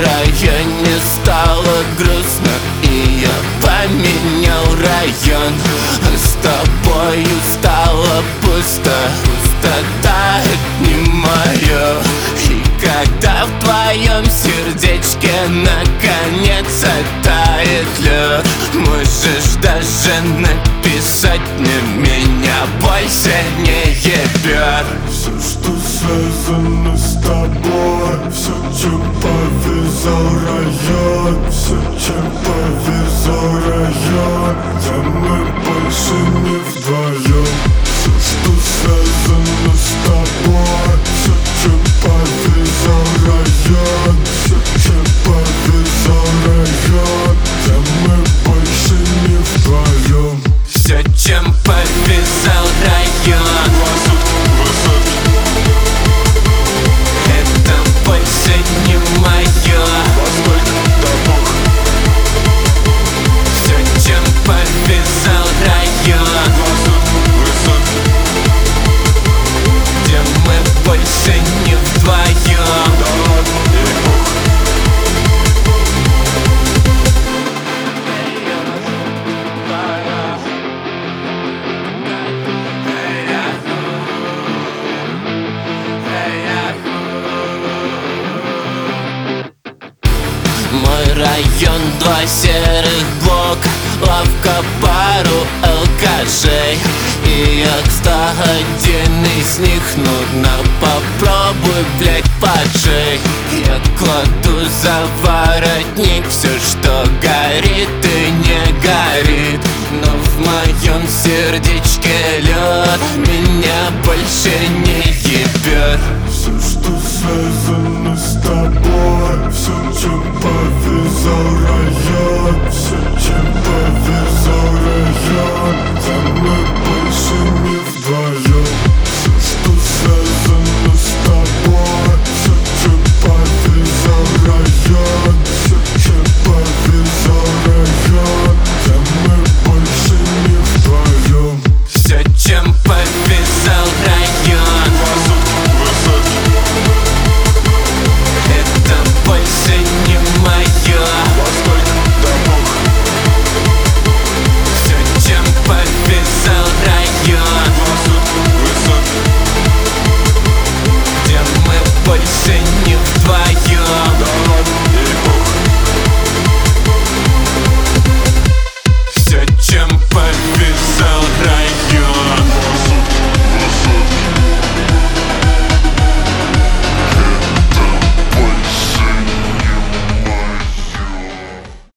районе стало грустно, и я поменял район. С тобою стало пусто, пустота — это не моё. И когда в твоем сердечке наконец оттает лед, можешь даже написать мне, меня больше не ебет. Все, что связано с тобой, все, чем повязал район, все, чем повязал район, да мы больше не вдвоем. Все, что связано с тобой, все, чем повязал район, все, чем повязал район, да мы больше не вдвоем. Все, чем повязал район, это больше не моё. Все, чем повязал район, где мы больше не вдвоем. Мой район, 2 серых блока, лавка, пару алкашей. И я к 101 из них, нудно, попробуй, блять, поджей. Я кладу за воротник все, что горит и не горит, но в моем сердечке лед меня больше не ебет. Все, что связано с тобой,